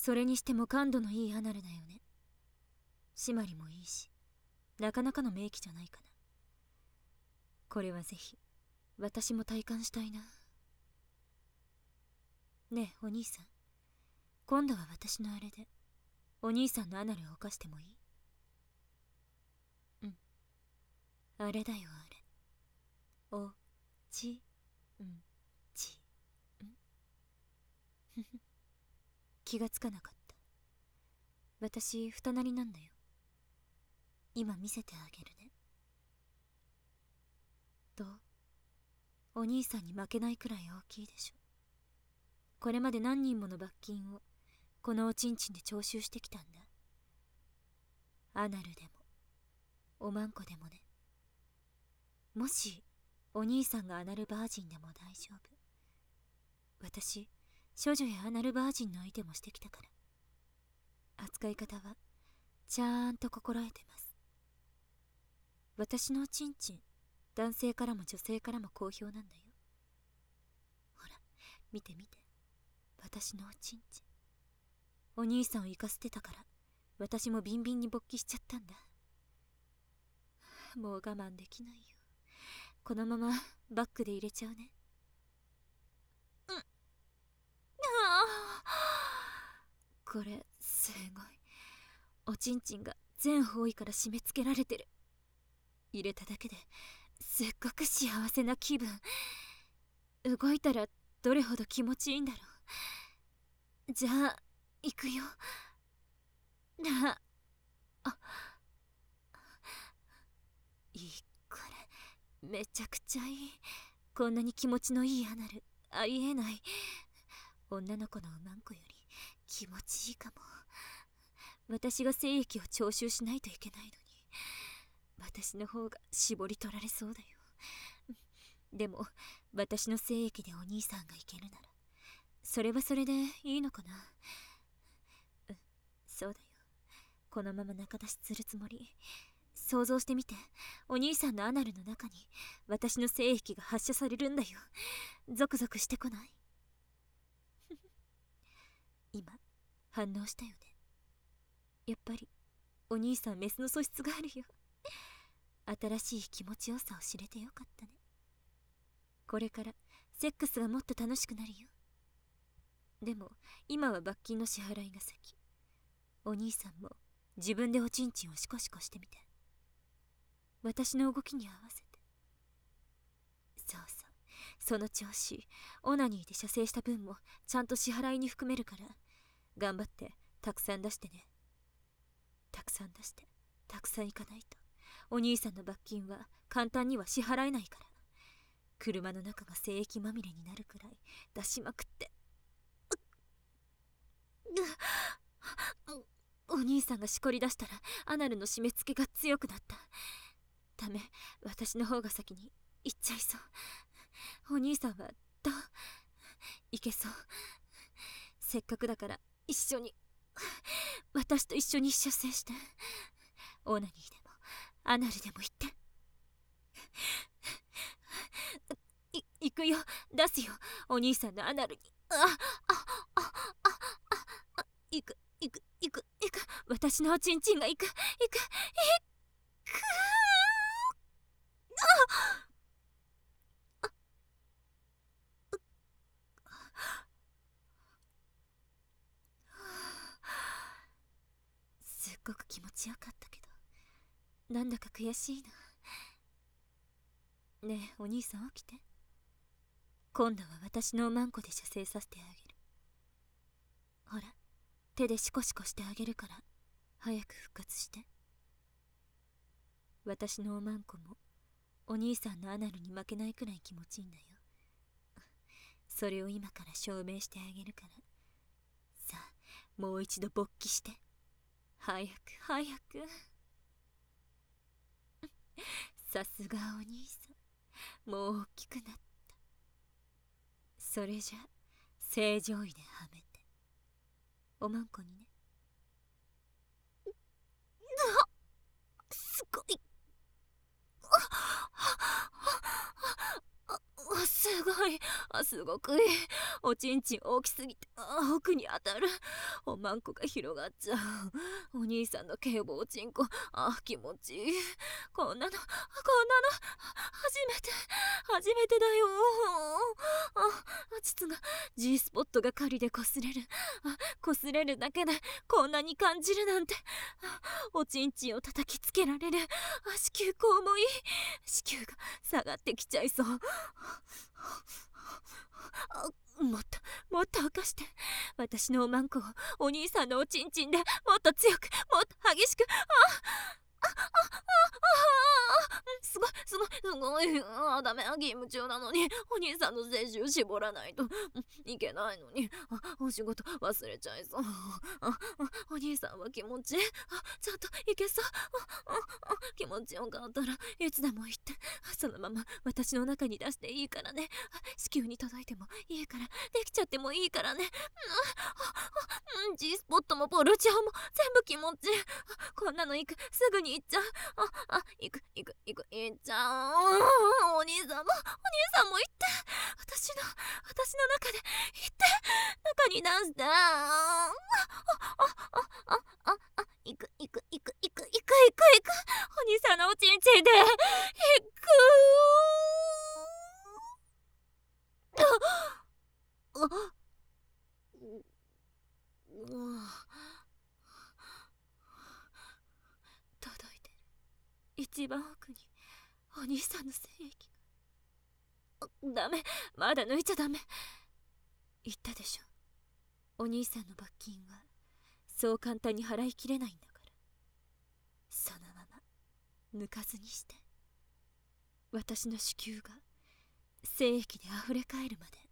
それにしても感度のいいアナルだよね。締まりもいいし、なかなかの名器じゃないかな。これはぜひ私も体感したいな。ねえお兄さん、今度は私のあれでお兄さんのアナルを犯してもいい？うん、あれだよあれ。おちんちん気がつかなかった。私二なりなんだよ。今見せてあげるね。どう？お兄さんに負けないくらい大きいでしょ。これまで何人もの罰金をこのおちんちんで徴収してきたんだ。アナルでもおまんこでもね。もしお兄さんがアナルバージンでも大丈夫。私処女やアナルバージンの相手もしてきたから、扱い方はちゃんと心得てます。私のおちんちん、男性からも女性からも好評なんだよ。ほら見て見て、私のおちんちん。お兄さんを生かしてたから私もビンビンに勃起しちゃったんだ。もう我慢できないよ。このままバッグで入れちゃうね。これすごい。おちんちんが全方位から締め付けられてる。入れただけですっごく幸せな気分。動いたらどれほど気持ちいいんだろう。じゃあ行くよ。いい、これめちゃくちゃいい。こんなに気持ちのいいアナルありえない。女の子のうまんこより気持ちいいかも。私が精液を徴収しないといけないのに、私の方が絞り取られそうだよ。でも私の精液でお兄さんがいけるならそれはそれでいいのかな。そうだよ。このまま仲出しするつもり。想像してみて、お兄さんのアナルの中に私の精液が発射されるんだよ。ゾクゾクしてこない？今反応したよね。やっぱりお兄さんメスの素質があるよ。新しい気持ちよさを知れてよかったね。これからセックスがもっと楽しくなるよ。でも今は罰金の支払いが先。お兄さんも自分でおちんちんをシコシコしてみて。私の動きに合わせて。そうそう、その調子。オナニーで射精した分もちゃんと支払いに含めるから、頑張ってたくさん出してね。たくさん出してたくさんいかないとお兄さんの罰金は簡単には支払えないから。車の中が精液まみれになるくらい出しまくって。お兄さんがしこり出したらアナルの締め付けが強くなった。ダメ、私の方が先に行っちゃいそう。お兄さんはどういけそう？せっかくだから一緒に、私と一緒に射精して。オナニーでもアナルでも言って。行くよ、出すよ、お兄さんのアナルに。行く行く行く行く、私のおちんちんが行く行く行く。すっごく気持ちよかったけど、なんだか悔しいな。ねえお兄さん起きて。今度は私のおまんこで射精させてあげる。ほら手でシコシコしてあげるから早く復活して。私のおまんこもお兄さんのアナルに負けないくらい気持ちいいんだよ。それを今から証明してあげるから。さあもう一度勃起して。早く早く。さすがお兄さん、もう大きくなった。それじゃ正常位ではめておまんこにね。すごい。すごい。すごくいい。 おちんちん大きすぎて奥に当たる。おまんこが広がっちゃう。お兄さんの警棒おちんこ、気持ちいい。こんなの初めてだよ。膣が G スポットが狩りで擦れる。擦れるだけでこんなに感じるなんて。おちんちんを叩きつけられる。子宮口もいい。子宮が下がってきちゃいそう。もっと起こして。私のおまんこをお兄さんのおちんちんでもっと強く、もっと激しく。すごい。ダメ、義務中なのにお兄さんの精子を絞らないといけないのに、お仕事忘れちゃいそう。お兄さんは気持ちいい。ちゃんといけそう。気持ちよかったらいつでも言って、そのまま私の中に出していいからね。子宮に届いてもいいから、できちゃってもいいからね。G スポットもポルチャーも全部気持ちいい。こんなの行く、すぐに行っちゃう。行く、行っちゃう。お兄さんも行って。私の中で行って、中に出して。行く。お兄さんのおちんちんで行く。届いてる。一番奥にお兄さんの精液が。ダメ、まだ抜いちゃダメ。言ったでしょ、お兄さんの罰金はそう簡単に払いきれないんだから。そのまま抜かずにして、私の子宮が精液であふれかえるまで